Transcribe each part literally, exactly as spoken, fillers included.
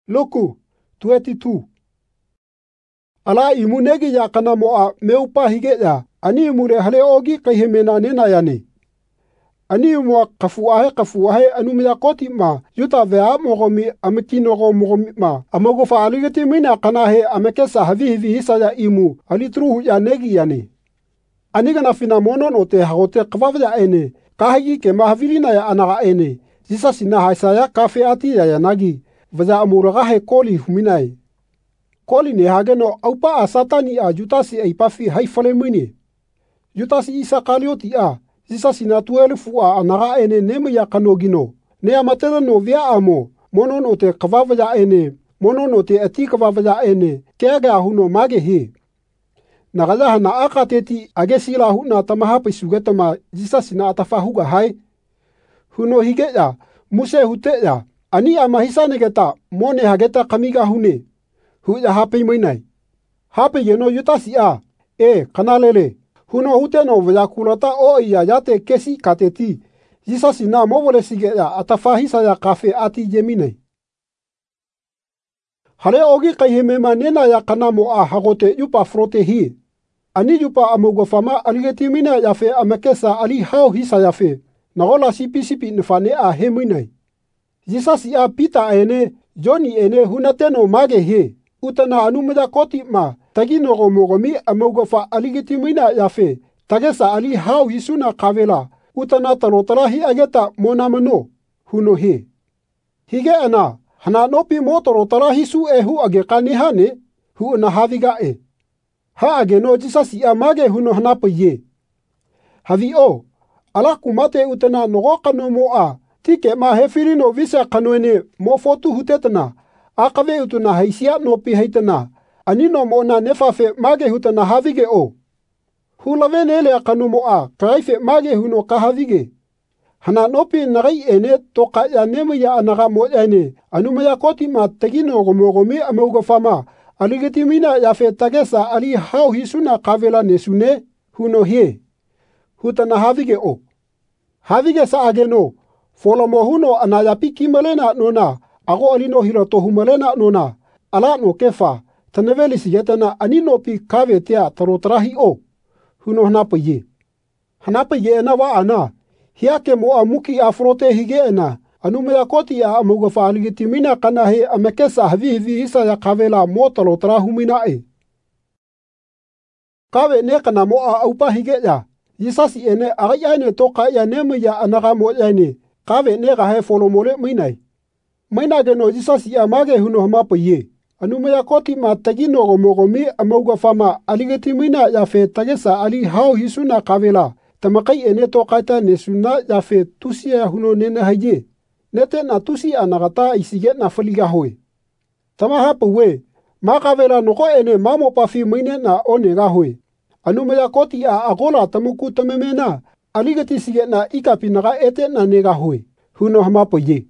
Luku twenty-two. Ala imunegi ya kana moa meupa hige ya ani imure hale ogi kahimena nena yani. Ani umwa kafuahe kafuahe anumya koti ma yuta vea mogomi amekinogo mogomi ma amogo fa aligeti mina kana he amekesa havi hivi hisa ya imu alitruhu ya negi yani. Ani gana fina mono note hagote kwavya ene kahagi ke mahavilina ya anaga ene zisa sina haisa ya kafe ati ya yanagi vaza amuraga he koli huminai. Koli ne hageno aupa a satani a jutasi a ipafi haifale mwini. Jutasi isa kalioti a zisa sina tuelifu a anaga ene neme ya kanogino. Ne amatela no via amo mono note kwavya ene mono note ati kwavya ene kega huno mage he. Nagaja na akateti agesila huna tamahapi sugetama jisa sina atafahuga hai. Huno hige ya, muse hute ya, ani amahisa negeta mone hageta kamiga hune. Huja hapi mwinai. Hapi yeno yutasi a, e kanalele. Huno hute no vayakulata o iya yate kesi kateti. Jisa sina mowole sige ya atafahisa ya kafe ati yeminai. Hale ogi kahimema nena ya kanamo a hagote yupa frote hii. Ani yupa amogofama aligeti mina yafe amekesa ali hao hisa yafe. Nagola sipi sipi nifane a heminai. Jisa si a pita ene, Johnny ene hunateno mage he. Utana anumida koti ma, tagi nogo mogomi amogofa aligeti mina yafe. Tagesa ali hao hisuna kavela. Utana talotalahi ageta monamano. Huno he. Hige ana, hana nopi motorotalahi su e hu agekani hane. Hu na haviga e. Ha ageno jisa si a mage huno hanapa ye. Havi o, ala kumate utana nogo kano moa. Tike ma hefiri no visa kanoene mo fotu hutetana. Akave utuna haisia no pi haitana. Anino mo na nefafe mage hutana havige o. Hulave nele kano moa kaife mage huno kahavige. Hana nopi nagai ene toka ya nemu ya anaga mo ene. Anumaya koti ma tegino gomogomi amogofama. Aligeti mina yafe tagesa ali hao hisuna kavela nesune. Huno he. Hutana havige o. Havige sa ageno. Folomo huno anayapi kimalena nona. Ago alino hiroto humalena nona. Ala no kefa. Taneveli sigetana anino pi kave tea tarotrahi o. Huno hanapa ye. Hanapa ye ena wa ana. Hiake moa muki afrote hige ena. Anumaya koti ya amogofa aligeti mina kana he amekesa havi hivi hisa ya kavela mo tarotrahu mina e. Kave ne kana moa aupa hige ya. Yisasi ene agaya ene toka ya nemu ya anaga mo ene. Kave ne gahe folomole minai. Mina geno jisasi ya mage huno hamapa ye. Anumaya koti ma tagino gomogomi amogofama aligeti mina yafe tagesa ali hao hisuna kavela. Tamakai ene tokaita nesuna yafe tusia huno nena haye. Nete na tusi anagata isige na faliga hoe. Tamahapa we. Ma kavela noko ene mamo pafi mine na onega hoe. Anumaya koti a agola tamuku tamemena. Aligeti sige na ikapi naga ete na nega hoe. Huno hamapo ye.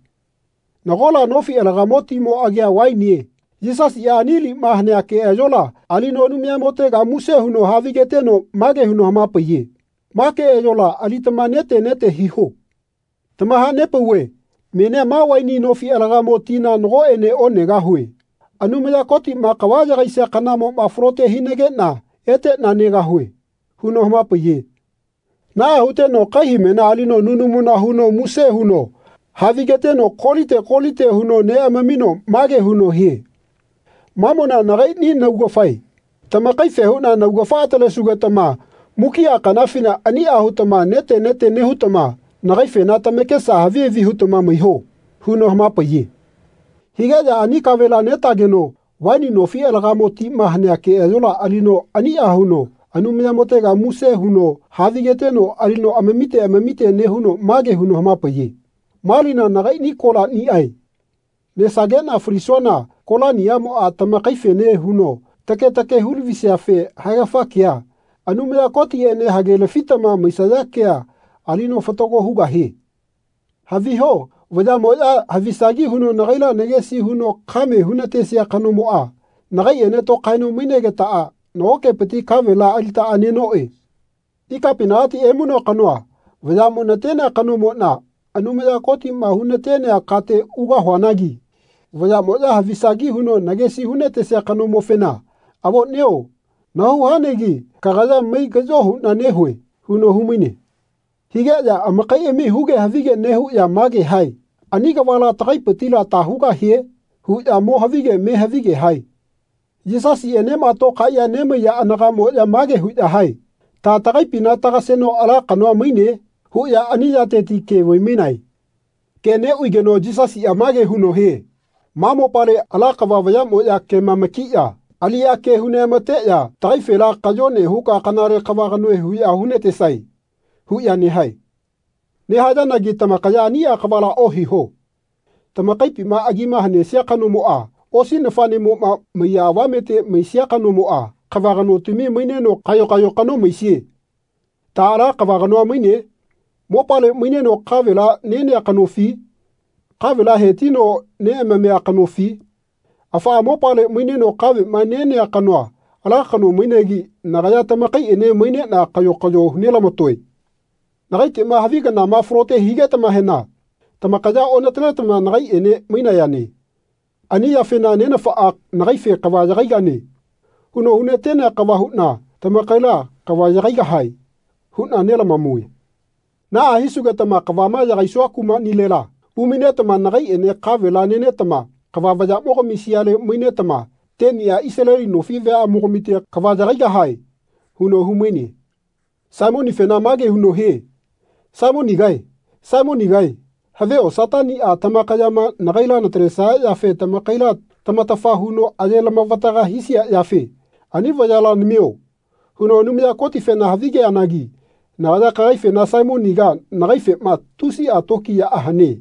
Nagola nofi elagamoti mo agia wainie. Jisas ya anili mahne ake ejola. Alino numia motega muse huno havigete no mage huno hamapo ye. Make ejola alitama nete nete hiho. Tamaha nepe we. Mene ma waini nofi elagamoti na nogo ene o nega hoe. Anumaya koti ma kawaja gaisa kanamo mafrote hinege na ete na nega hoe. Huno hamapo ye. Na hute no kahimena alino nunumuna huno muse huno. Havigete no kolite kolite huno ne amamino mage huno he. Mamona nagai ni naugofai. Tamakai fehuna naugofa atale sugatama. Mukia kanafina ani ahutama nete nete nehutama. Nagai fena tamekesa havivi hutama miho. Huno hamapa ye. Higaja ani kavela netageno. Waini no fi elagamoti mahne ake ezola alino ani ahuno. Anumia motega muse huno havigete no alino amemite amemite ne huno mage huno hamapa ye. Malina nagai ni kola ni ai. Ne sagena frisona kola ni amo a tamakai fene huno. Take take hulvisia fe hagafa kia. Anumia koti ene hagele fitama misaya kia. Alino fatogo huga he. Haviho. Wada moja havisagi huno nagaila negesi huno kame hunatesia kano moa. Nagai ene to kaino minegeta a. Nooke peti kavela alita aneno e. Ika pinati emuno kanoa. Wada monatena kano mo na. Anumaya koti ma hunatene akate uga huanagi. Vaya moja havisagi huno nagesi hunete se kanu mofena. Abo neo. Nahu hanegi kagaja mei gajo huna nehue. Huno humine. Hige ya amakai emi huge havige nehu ya mage hai. Aniga wala takai petila tahuga hie. Hu ya mo havige me havige hai. Yisasi enema to kaya neme ya anaga mo ya mage hu ya hai. Ta takai pina taga seno ala kanwa mine. Hu ya aniya teti ke wiminai. Kene uigeno jisasi ya mage huno he. Mamo pare ala kawawaya mo ya ke mamaki ya. Ali ya ke hune mate ya. Takai fela kajone huka kanare kawaganwe hu ya hunete sai. Hu ya ni hai. Ni haja nagi tamakaya aniya kawala ohi ho. Tamakai pima agima hane siya kanu moa. Osi nafani mo ma maya wamete mesia kanu moa. Kawagano tumi mine no kayo kayo kanu mesie. Taara kawagano mine. Mo pale mine no kawela nene kanu fi. Kawela hetino ne meme kanu fi. Afa mo pale mine no kawe ma nene kanu. Ala kanu mine gi nagaya tamakai ene mine na kayo kayo nila motoi. Nagai tema haviga na ma frote higa tamahena. Tamakaya onatele tama nagai ene mine yani. Ani ya fena nena faak nagai fe kawajagai gani. Huno hune tena kawahutna tamakaila kawajagai gahai. Hutna nela mamui. Na ahisuga tama kawama jagai suakuma nilela. Umine tama nagai ene kawela nene tama. Kawawaja moko misiale mine tama. Teni ya iseleri no fivea moko mite kawajagai gahai. Huno humini. Simoni fena mage huno he. Simoni gai. Simoni gai. Haveo satani a tamakayama nagaila na teresa ya fe tamakaila tamatafa huno ajela mavataga hisia ya fe. Ani vajala nimeo. Huno numia koti fe na havige anagi. Na wada kagai fe na Simon niga nagai fe ma tusi a toki ya ahane.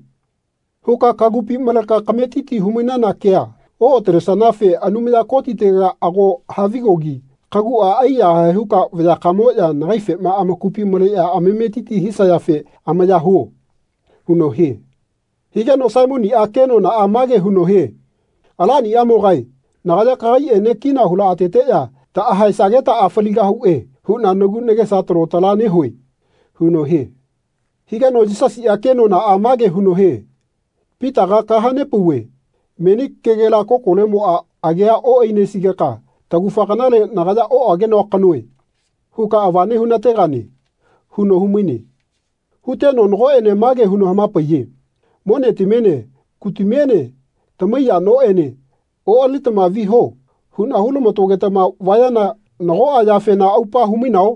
Huka kagupi malaka kametiti humina na kea. O teresa na fe anumia koti tega ago havigogi. Kagu a aya huka vya kamo ya nagai fe ma amakupi male ya amemetiti hisa ya fe amaya huo. Huno he. Higa no Simoni a keno na amage huno he. Alani amogai. Nagaya kagai ene kina hula atete ya. Ta ahai sageta afaliga hu e. Huna nugu nege satro talane hui. Huno he. Higa no jisasi a keno na amage huno he. Pita ga kahane puwe. Meni kegela kokole mo a agea o eine sigeka. Tagufakanale nagaya o ageno kanue. Huka avane hunate gani. Huno humini. Hute no ngo ene mage huno hamapa ye. Mone timene, kutimene, tamaya no ene. O alitama viho. Huna hulu motogetama wayana ngo ayafe na aupa huminao.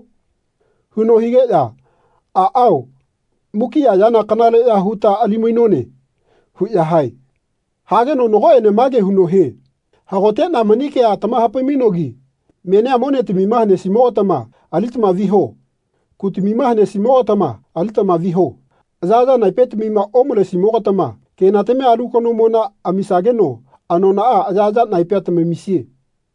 Huno hige ya. A au. Muki ya yana kanale ya huta alimuinone. Hu ya hai. Hage no ngo ene mage huno he. Hagote na manike ya tama hapa minogi. Mene amone timimahane simo otama. Alitama viho. Kutimimahane simo otama. Alitama viho. Zaza na ipet mima omole simo otama. Kena teme alukono mona amisageno. Anona a zaza na ipet me misie.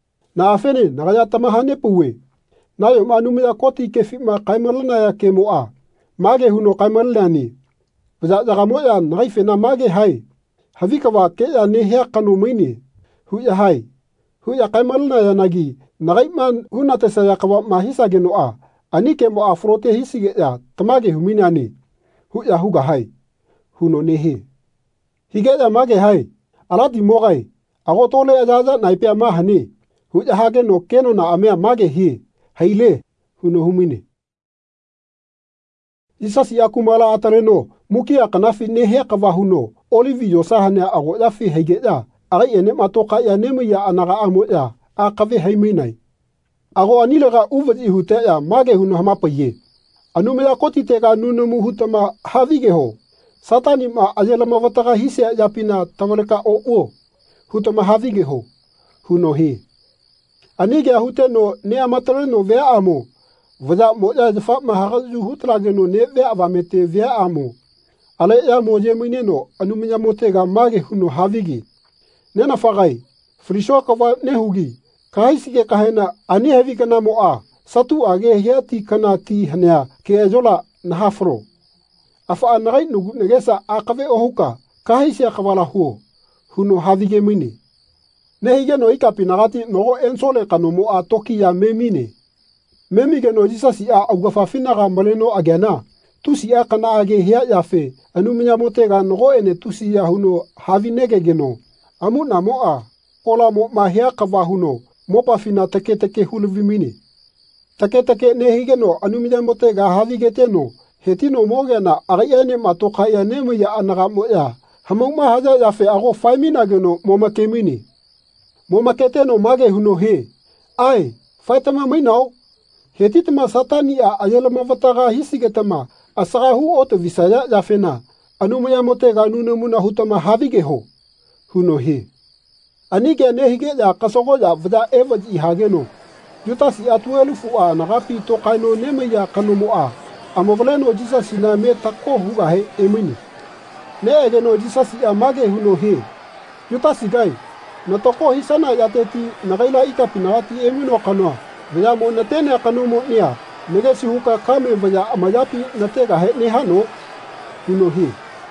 Na afene nagaya tamahane puwe. Na yo manumia koti kefima kaimalana ya kemo a. Mage huno kaimalani. Zaza gamoya naife na mage hai. Havika wa kea nehea kanu mini. Huya hai. Huya kaimalana ya nagi. Nagaiman hunatesa ya kawa mahisa geno a. Anike mo afrote hisige ya tamage humini ani. Huya huga hai. Huno nehe. Hige ya mage hai. Alati mogai. Ago tole ajaja naipea mahani. Huya hage no keno na amea mage hi. Haile. Huno humini. Isasi akumala atareno. Muki akanafi nehe kawa huno. Olivi yosahane ago yafi hige ya. Agai ene matoka ya nemu ya anaga amo ya. Akave haiminai. Ago anilega uvati hute ya mage huno hamapa ye. Anumela koti tega nunumu hutama havige ho. Satani ma ajela mawataga hise ya pina tamaleka o uo. Hutama havige ho. Huno he. Anige hute no ne amatare no vea amo. Vada moja jafa maharazu hutrage no ne vea vamete vea amo. Ale ya moje mwine no anumenya motega mage huno havige. Nena fagai. Frisho kawa nehugi. Kahisike kahena ani hevi kana moa. Satu age hiati kana ti hanya ke ajola na hafro. Afa anagai nugu negesa akave ohuka. Kahisi akawala huo. Huno havige mini. Nehige no ikapi nagati nogo ensole kano moa toki ya memine. Memige no jisasi a augafafina gambaleno agena. Tusi a kana age hia yafe. Anu minya motega nogo ene tusi ya huno havinege geno. Amuna moa, pola mo mahia kawahuno, mopa fina take take huluvimini. Take take nehigeno anumida mote ga havigeteno, hetino mogena agayane matoka ya nemu ya anaga moya. Hamuma haja ya fe ago faimina geno moma kemini. Moma keteno mage huno he. Ai, faitama mainao. Hetitama satani a ayelama vataga hisigetama. Asaga hu oto visaya ya fena. Anumaya mote ga nunumuna hutama havige ho. Huno he. Anige nehige ya kasogo ya vada evaj ihageno. Yutasi atuelu fua nagapi to kaino neme ya kanomoa. Amovaleno jisa sina me tako huga he emini. Ne egeno jisa si amage huno he. Yutasi gai. Natoko hisana yateti nagaila itapinawati emino kanoa. Vaya mo natene kanomo nia. Negesi huka kame vaya amayapi natega he nehano. Huno he.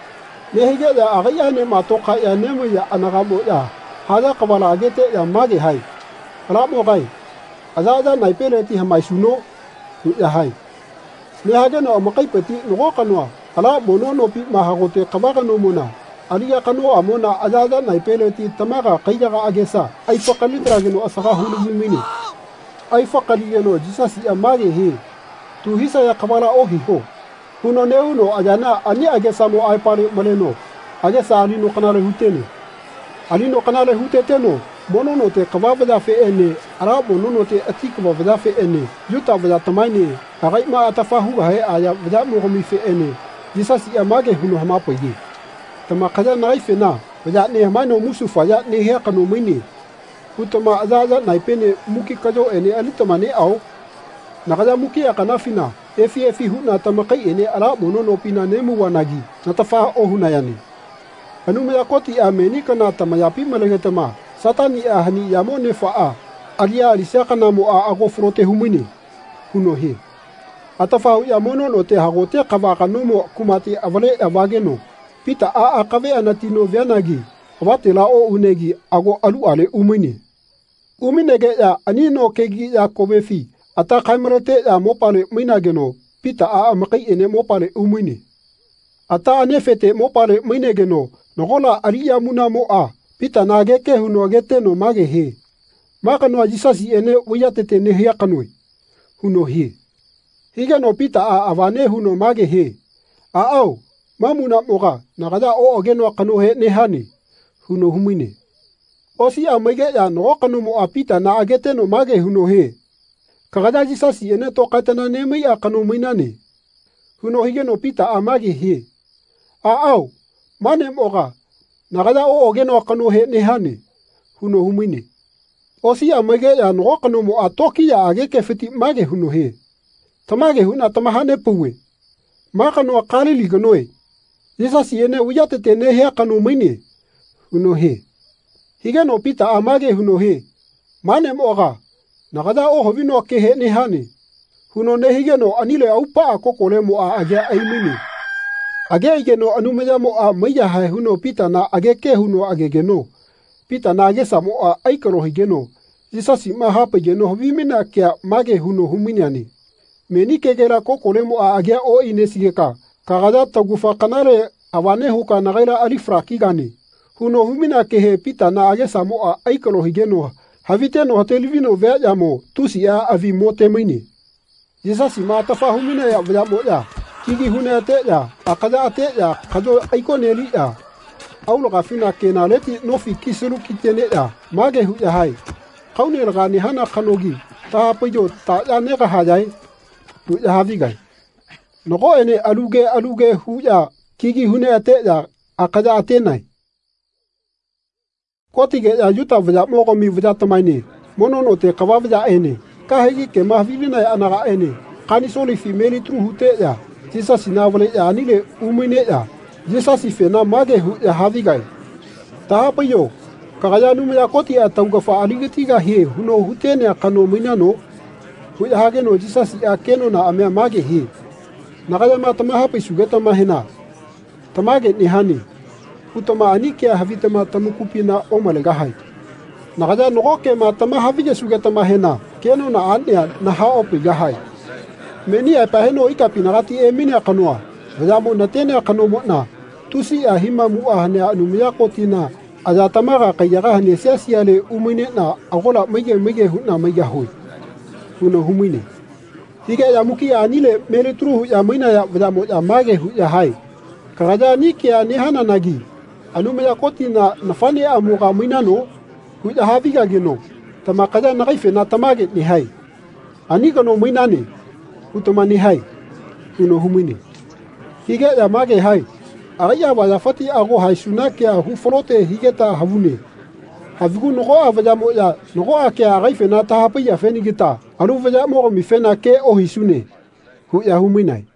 Nehige ya agayane matoka ya nemo ya anagamo ya. Hada kabala agete ya mage hai. Ramo gai. Azaza naipeleti hamaisuno. Ya hai. Nehageno amakaipeti nogo kanoa. Ala mono no pi mahagote kabaga no mona. Aliya kano amona azaza naipeleti tamaga kaijaga agesa. Ay fakalitra geno asaga hulu mini. Ay fakali geno jisasi amage he. Tu hisa ya kabala ohi ho. Huno neuno ajana ani agesa mo ay pare maleno. Agesa alino kanale hutene. Alino kanale huteteno. Mono no te kababada fe ene. Ara mono no te atikaba vada fe ene. Yuta vada tamaine. Agai ma atafahu he aya vada mogomi fe ene. Jisasi amage huno hamapo ye. Tama kaza naife na. Vada ne hamano musufa ya ne hea kano mini. Utama azaza naipene muki kajo ene alitama ne au. Nakaza muki ya kanafina. Efi efi huna tamakai ene ara mono no pina nemu wanagi. Natafa ohuna yani. Anumaya koti ameni kana tamayapi malagetama. Satani ahani yamone faa. Alia alisiaka namo a agofrote humini. Huno he. Atafahu yamono no te hagote kavaka nomo kumati avale avageno. Pita a akave anatino vianagi. Avate la o unegi ago alu ale umini. Uminege ya anino kegi ya kobefi. Ata kaimarete ya mopale minageno. Pita a amakai ene mopale umini. Ata anefete mopale minegeno. Nogola alia muna moa. Pita nageke huno agete no mage he. Maka no ajisasi ene uyatete nehia kanwe. Huno he. Higa no pita a avane huno mage he. A au. Mamuna moga. Nagada o ogeno kano he nehani. Huno humine. Osi amege ya no kano mo apita na agete no mage huno he. Kagada jisasi ene to katana neme ya kano minane. Huno higa no pita a mage he. A au. Mane moga. Nagada o ogeno kano he nehani. Huno humine. Osi amege ya no kano mo atoki ya ageke fiti mage huno he. Tamage huna tamahane puwe. Maka no akali liganoe. Yesa siene uyatete ne hea kano mine. Huno he. Higa no pita amage huno he. Mane moga. Nagada o hovino ke he nehani. Huno ne higa no anile aupa akokole mo a age aimini. Age ige no anumeja mo a maya hai huno pita na age ke huno age geno. Pita na age sa mo a aikaro higeno. Yesa si mahape geno hovimina kia mage huno huminiani. Meni kegera kokole mo a age o inesigeka. Kagada tagufa kanare awane huka nagaira alifra kigani. Huno humina kehe pita na age sa mo a aikaro higeno. Havite no televino vea mo tusi a avi mote mini. Yesa si matafa humina ya vea mo ya. Kigi hune ate ya. Akada ate ya. Kajo aiko neli ya. Aulo gafina kenaleti nofi kisiru kitene ya. Mage hu ya hai. Kaune lagani hana kanogi. Taha pejo ta ya nega hajai. Tu ya havigai. Noko ene aluge aluge hu ya. Kigi hune ate ya. Akada ate nai. Kotige ya yuta vya mogo mi vya tamaini. Mono no te kawa vya ene. Kahegi ke mahvilina ya anaga ene. Kani soli femeli tru hute ya. Jisa sinavale ya anile umine ya. Jisa si fena mage hu ya havigai. Taha payo. Kagaya nume ya koti ya taugafa aligetiga he. Huno hutene ya kano minano. Hu ya hage no jisa si ya keno na amea mage he. Nagaya ma tamaha pa sugeta mahena. Tamage ni hani. Utama anike ya havitama tamukupi na omalegahai. Nagaya nogoke ma tamaha havige sugeta mahena. Keno na ania na haopi gahai. Meni ya paheno ikapi nagati e mini akanoa. Vajamo na tene akano mo na. Tusi ya hima mua hane anumia koti na Aja tamaga kayaga hane siasiale umine na agola mege mege huna mega hui. Huno humine. Higa ya muki anile mele turu ya mina ya vada mo ya mage hu ya hai. Karaja ni kia ni hana nagi. Alume ya koti na nafani ya muga mina no hu ya haviga geno. Tamakaja na kaife na tamage ni hai. Anika no mina ne. Utoma ni hai. Huno humine. Higa ya mage hai. Araya wa fati ago hai sunake a hu forote higeta havune. Havigu nogo a vaja mo ya nogo a ke a gaife na tahapi ya feni gita. Alu vaja mo mi fena ke o hisune. Hu ya huminai.